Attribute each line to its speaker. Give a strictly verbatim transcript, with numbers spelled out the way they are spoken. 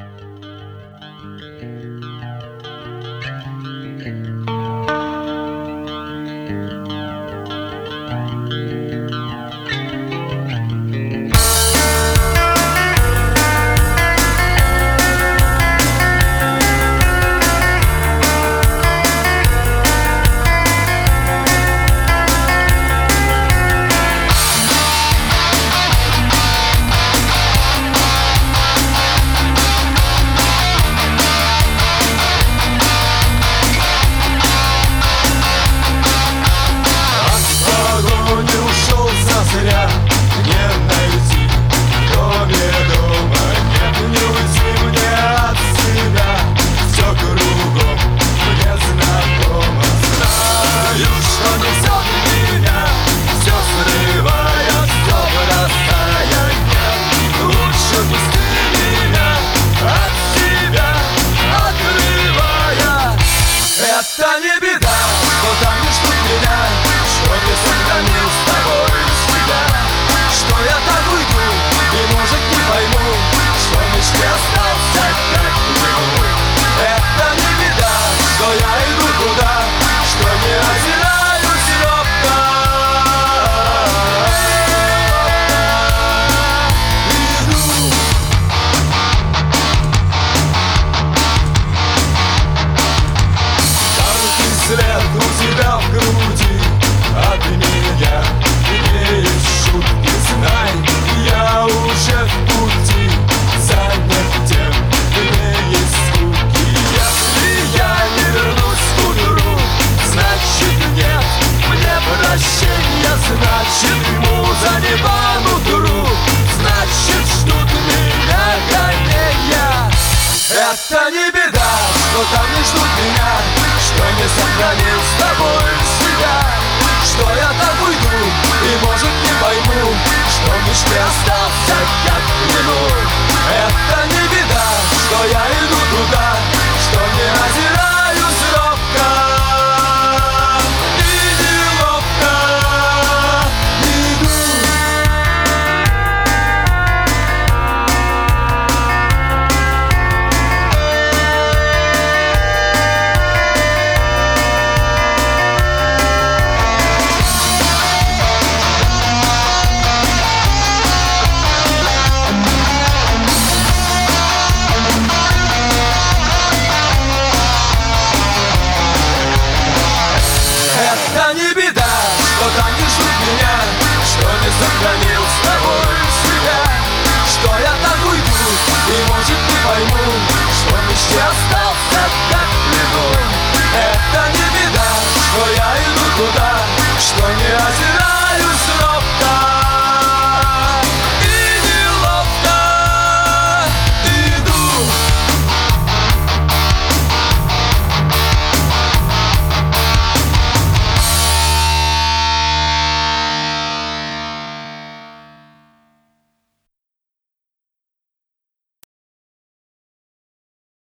Speaker 1: Это не беда, что там не ждут меня, что не сохранил с тобой себя, что я так уйду и, может, не пойму, что в мечте остался как живу. Это не беда, что я иду туда, что не озираюсь робко. Иду. След у тебя в груди от меня, где есть шутки, знай, я уже в пути, занят тем, где есть скуки. Если я не вернусь в ту дыру, значит нет мне прощения, значит муза не по нутру, значит ждут меня гонения. Это не беда, что там не ждут меня, что не сохранил с тобой себя, что я так уйду и, может, не пойму, что в мечте остался как